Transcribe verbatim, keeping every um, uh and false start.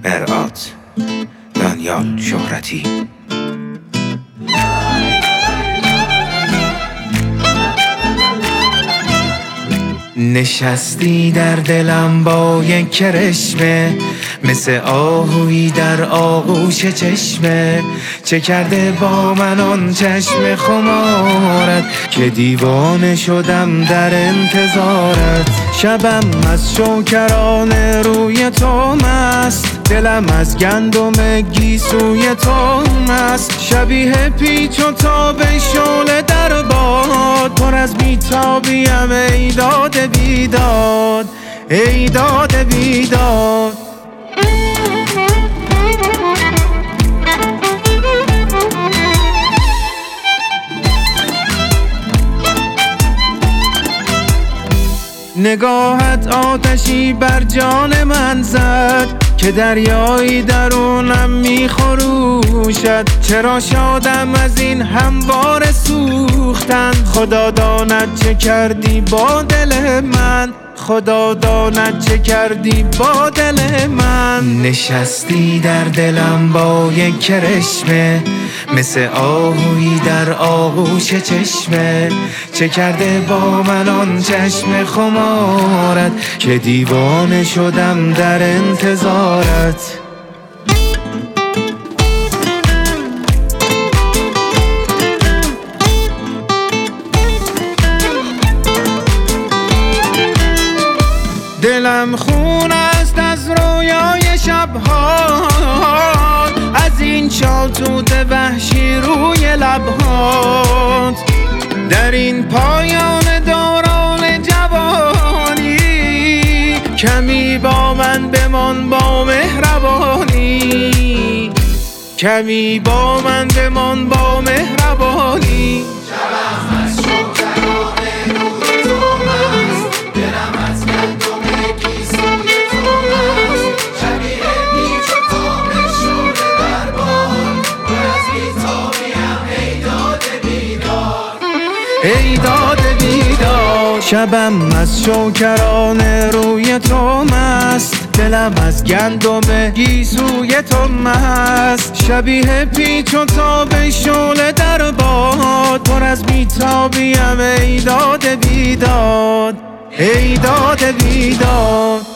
ارعات دانیال شهرتی. نشستی در دلم با یک کرشمه، مثل آهویی در آغوش چشمه. چه کرده با من آن چشم خمارت که دیوانه شدم در انتظارت. شبم از شوکران روی تو مست، دلم از گندم گیسوی تو مست. شبیه پیچ و تاب شعله در باد، پر از بیتابیم ای داد بیداد، ای داد بیداد. نگاهت آتشی بر جان من زد که دریایی درونم میخروشد. چرا شادم از این هموار سوختن، خدا داند چه کردی با دل من، خدا داند چه کردی با دل من. نشستی در دلم با یک کرشمه، مثل آهویی در آغوش چشمه. چه کرده با من آن چشم خمارت که دیوانه شدم در انتظارت. دلم خون است از رویای شبها، از این شالتوت وحشی روی لبهات. در این پایان دوران جوانی کمی با من بمان با مهربانی، کمی با من بمان با مهربانی. شبم از شوکران روی تو مست، دلم از گندم گیسوی تو مست. شبیه پیچ و تاب شعله در باد، پر از بیتابیم ای داد بیداد، ای داد بیداد. شبم از شوکران روی تو مست، دلم از گندم گیسوی تو مست. شبیه پیچ و تاب شعله در باد، پر از بیتابیم ای داد بیداد، ای داد بیداد.